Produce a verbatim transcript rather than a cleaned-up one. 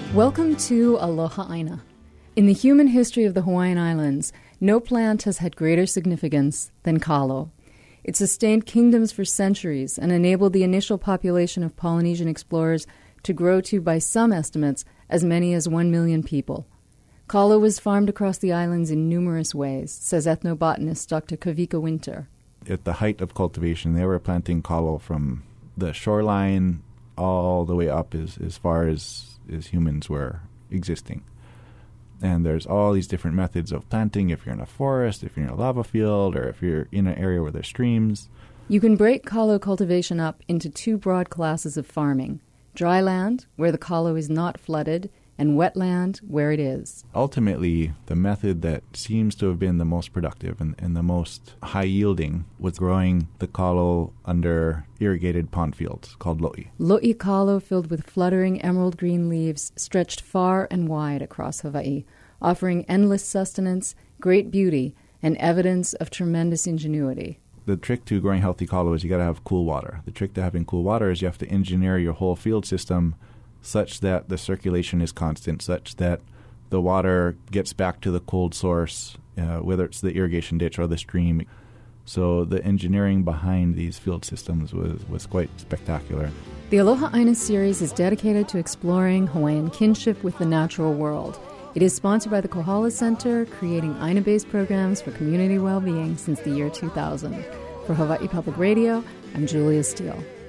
Welcome to Aloha Aina. In the human history of the Hawaiian Islands, no plant has had greater significance than kalo. It sustained kingdoms for centuries and enabled the initial population of Polynesian explorers to grow to, by some estimates, as many as one million people. Kalo was farmed across the islands in numerous ways, says ethnobotanist Doctor Kavika Winter. At the height of cultivation, they were planting kalo from the shoreline all the way up as, as far as, as humans were existing. And there's all these different methods of planting if you're in a forest, if you're in a lava field, or if you're in an area where there's streams. You can break kalo cultivation up into two broad classes of farming: dry land, where the kalo is not flooded, and wetland, where it is. Ultimately, the method that seems to have been the most productive and, and the most high-yielding was growing the kalo under irrigated pond fields called lo'i. Lo'i kalo filled with fluttering emerald green leaves stretched far and wide across Hawaii, offering endless sustenance, great beauty, and evidence of tremendous ingenuity. The trick to growing healthy kalo is you got to have cool water. The trick to having cool water is you have to engineer your whole field system such that the circulation is constant, such that the water gets back to the cold source, uh, whether it's the irrigation ditch or the stream. So the engineering behind these field systems was, was quite spectacular. The Aloha Aina series is dedicated to exploring Hawaiian kinship with the natural world. It is sponsored by the Kohala Center, creating Aina-based programs for community well-being since the year two thousand. For Hawaii Public Radio, I'm Julia Steele.